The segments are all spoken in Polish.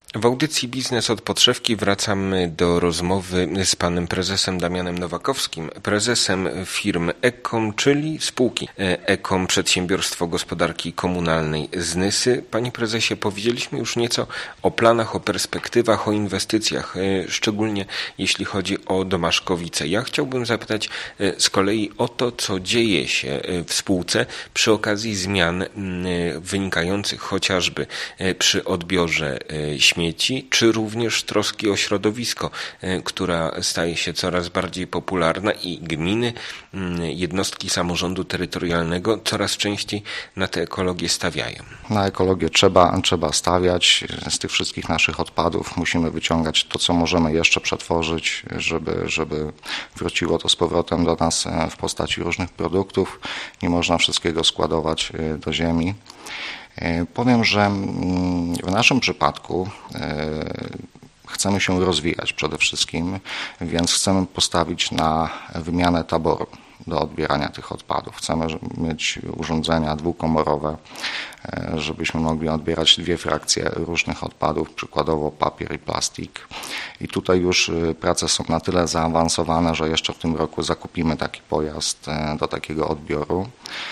W audycji Biznes od podszewki wracamy do rozmowy z panem prezesem Damianem Nowakowskim, prezesem firmy Ekom, czyli spółki Ekom, Przedsiębiorstwo Gospodarki Komunalnej z Nysy. Panie prezesie, powiedzieliśmy już nieco o planach, o perspektywach, o inwestycjach, szczególnie jeśli chodzi o Domaszkowice. Ja chciałbym zapytać z kolei o to, co dzieje się w spółce przy okazji zmian wynikających chociażby przy odbiorze śmieci, czy również troski o środowisko, która staje się coraz bardziej popularna i gminy, jednostki samorządu terytorialnego coraz częściej na tę ekologię stawiają. Na ekologię trzeba stawiać. Z tych wszystkich naszych odpadów musimy wyciągać to, co możemy jeszcze przetworzyć, żeby wróciło to z powrotem do nas w postaci różnych produktów. Nie można wszystkiego składować do ziemi. Powiem, że w naszym przypadku chcemy się rozwijać przede wszystkim, więc chcemy postawić na wymianę taboru do odbierania tych odpadów. Chcemy mieć urządzenia dwukomorowe, żebyśmy mogli odbierać 2 frakcje różnych odpadów, przykładowo papier i plastik. I tutaj już prace są na tyle zaawansowane, że jeszcze w tym roku zakupimy taki pojazd do takiego odbioru.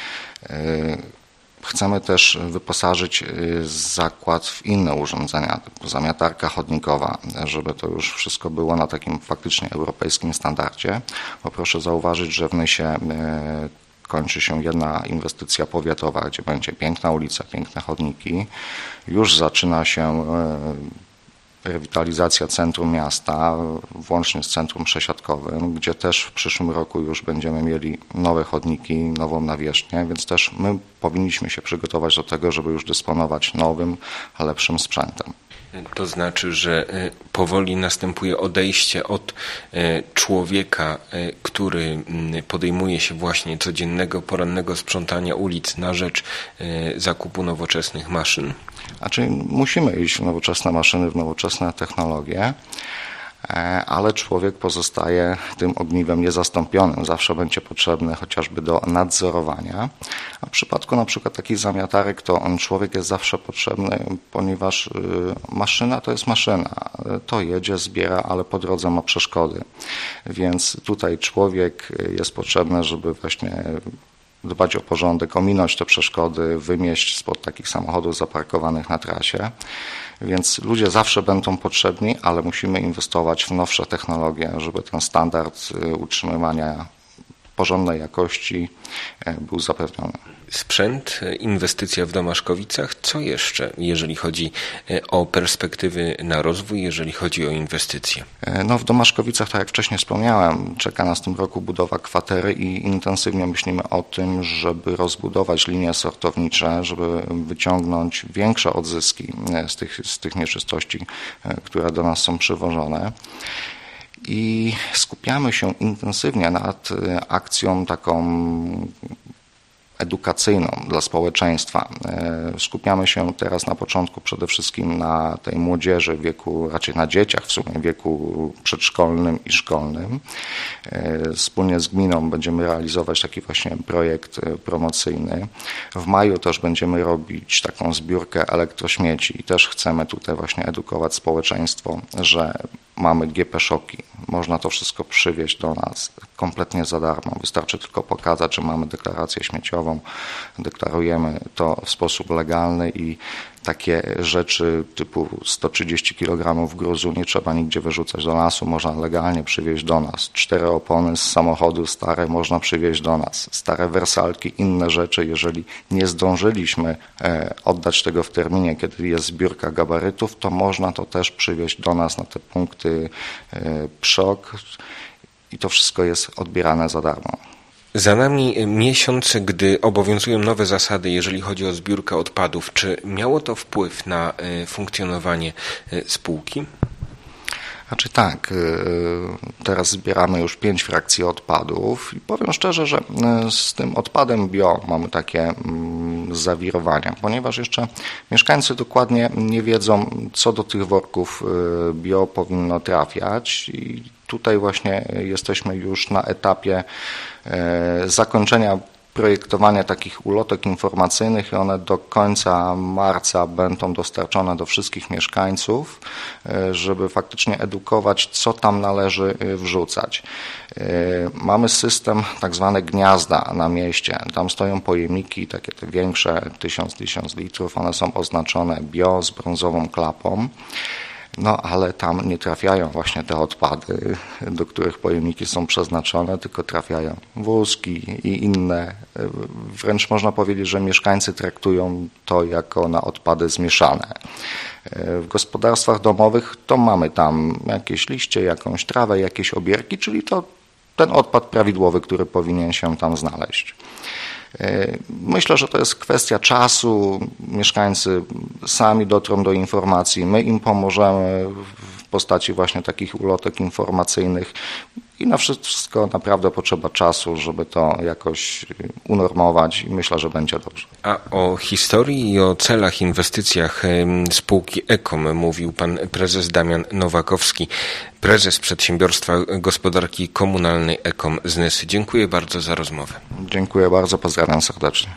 Chcemy też wyposażyć zakład w inne urządzenia, typu zamiatarka chodnikowa, żeby to już wszystko było na takim faktycznie europejskim standardzie. Bo proszę zauważyć, że w Nysie kończy się jedna inwestycja powiatowa, gdzie będzie piękna ulica, piękne chodniki. Już zaczyna się rewitalizacja centrum miasta, włącznie z centrum przesiadkowym, gdzie też w przyszłym roku już będziemy mieli nowe chodniki, nową nawierzchnię, więc też my powinniśmy się przygotować do tego, żeby już dysponować nowym, lepszym sprzętem. To znaczy, że powoli następuje odejście od człowieka, który podejmuje się właśnie codziennego, porannego sprzątania ulic na rzecz zakupu nowoczesnych maszyn? Znaczy musimy iść w nowoczesne maszyny, w nowoczesne technologie, ale człowiek pozostaje tym ogniwem niezastąpionym. Zawsze będzie potrzebny chociażby do nadzorowania. A w przypadku na przykład takich zamiatarek to człowiek jest zawsze potrzebny, ponieważ maszyna to jest maszyna. To jedzie, zbiera, ale po drodze ma przeszkody. Więc tutaj człowiek jest potrzebny, żeby właśnie dbać o porządek, ominąć te przeszkody, wymieść spod takich samochodów zaparkowanych na trasie. Więc ludzie zawsze będą potrzebni, ale musimy inwestować w nowsze technologie, żeby ten standard utrzymywania porządnej jakości był zapewniony. Sprzęt, inwestycja w Domaszkowicach. Co jeszcze, jeżeli chodzi o perspektywy na rozwój, jeżeli chodzi o inwestycje? W Domaszkowicach, tak jak wcześniej wspomniałem, czeka nas w tym roku budowa kwatery i intensywnie myślimy o tym, żeby rozbudować linie sortownicze, żeby wyciągnąć większe odzyski z tych nieczystości, które do nas są przywożone. I skupiamy się intensywnie nad akcją taką edukacyjną dla społeczeństwa. Skupiamy się teraz na początku przede wszystkim na tej młodzieży w wieku, raczej na dzieciach w sumie, w wieku przedszkolnym i szkolnym. Wspólnie z gminą będziemy realizować taki właśnie projekt promocyjny. W maju też będziemy robić taką zbiórkę elektrośmieci i też chcemy tutaj właśnie edukować społeczeństwo, że mamy GP-szoki. Można to wszystko przywieźć do nas kompletnie za darmo. Wystarczy tylko pokazać, że mamy deklarację śmieciową, deklarujemy to w sposób legalny i takie rzeczy typu 130 kg gruzu nie trzeba nigdzie wyrzucać do lasu, można legalnie przywieźć do nas. 4 opony z samochodu stare można przywieźć do nas. Stare wersalki, inne rzeczy, jeżeli nie zdążyliśmy oddać tego w terminie, kiedy jest zbiórka gabarytów, to można to też przywieźć do nas na te punkty PSZOK i to wszystko jest odbierane za darmo. Za nami miesiąc, gdy obowiązują nowe zasady, jeżeli chodzi o zbiórkę odpadów. Czy miało to wpływ na funkcjonowanie spółki? Znaczy tak, teraz zbieramy już 5 frakcji odpadów i powiem szczerze, że z tym odpadem bio mamy takie zawirowania, ponieważ jeszcze mieszkańcy dokładnie nie wiedzą, co do tych worków bio powinno trafiać i tutaj właśnie jesteśmy już na etapie zakończenia projektowanie takich ulotek informacyjnych i one do końca marca będą dostarczone do wszystkich mieszkańców, żeby faktycznie edukować, co tam należy wrzucać. Mamy system tak zwane gniazda na mieście. Tam stoją pojemniki, takie te większe, 1000 litrów, one są oznaczone bio z brązową klapą. No ale tam nie trafiają właśnie te odpady, do których pojemniki są przeznaczone, tylko trafiają wózki i inne. Wręcz można powiedzieć, że mieszkańcy traktują to jako na odpady zmieszane. W gospodarstwach domowych to mamy tam jakieś liście, jakąś trawę, jakieś obierki, czyli to ten odpad prawidłowy, który powinien się tam znaleźć. Myślę, że to jest kwestia czasu. Mieszkańcy sami dotrą do informacji, my im pomożemy w postaci właśnie takich ulotek informacyjnych i na wszystko naprawdę potrzeba czasu, żeby to jakoś unormować i myślę, że będzie dobrze. A o historii i o celach, inwestycjach spółki Ekom mówił pan prezes Damian Nowakowski, prezes Przedsiębiorstwa Gospodarki Komunalnej Ekom z Nysy. Dziękuję bardzo za rozmowę. Dziękuję bardzo, pozdrawiam serdecznie.